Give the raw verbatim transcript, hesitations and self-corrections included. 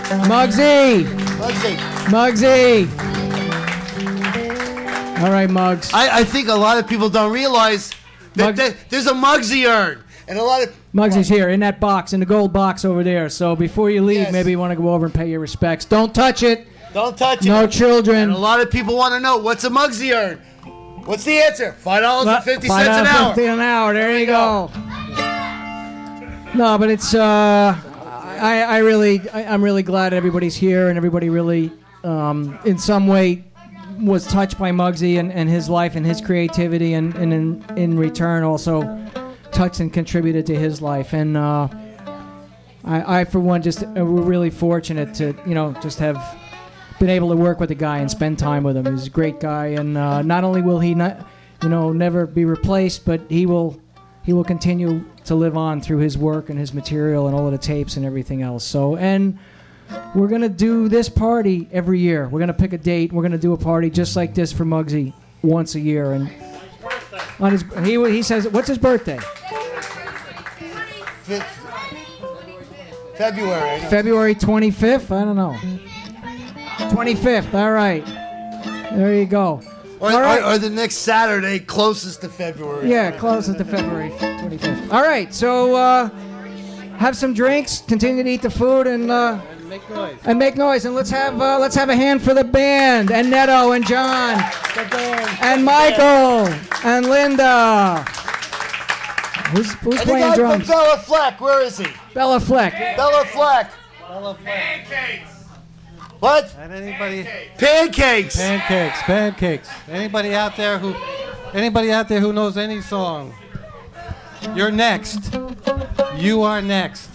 Muggsy. Muggsy. Muggsy. All right, Muggs. I, I think a lot of people don't realize that, Muggs- that there's a Muggsy urn. And a lot of... Muggsy's here in that box, in the gold box over there. So before you leave, Yes. maybe you want to go over and pay your respects. Don't touch it. Don't touch it. No children. And a lot of people want to know, what's a Muggsy urn? What's the answer? five dollars and fifty cents an hour. fifty an hour. There, you go. No, but it's... Uh, I, I really... I, I'm really glad everybody's here and everybody really, um, in some way, was touched by Muggsy and, and his life and his creativity, and, and in, in return also touched and contributed to his life. And uh, I, I, for one, just uh, we're really fortunate to, you know, just have been able to work with the guy and spend time with him. He's a great guy, and uh, not only will he not, you know, never be replaced, but he will he will continue to live on through his work and his material and all of the tapes and everything else. So, and we're going to do this party every year. We're going to pick a date. We're going to do a party just like this for Muggsy once a year. And on his, he, he says, what's his birthday? February. I know. February twenty-fifth? I don't know. twenty-fifth. All right. There you go. Or, All right. or, or the next Saturday closest to February. Yeah, closest to February twenty-fifth. All right. So uh, have some drinks, continue to eat the food, and... Uh, Make noise. And make noise, and let's have uh, let's have a hand for the band, and Neto, and John, and Michael, and Linda. Who's who's And the playing guy drums? from Bella Fleck, where is he? Bella Fleck. Bella Fleck. Bella Fleck. What? And anybody? Pancakes. Pancakes. Pancakes. Anybody out there who, anybody out there who knows any song? You're next. You are next.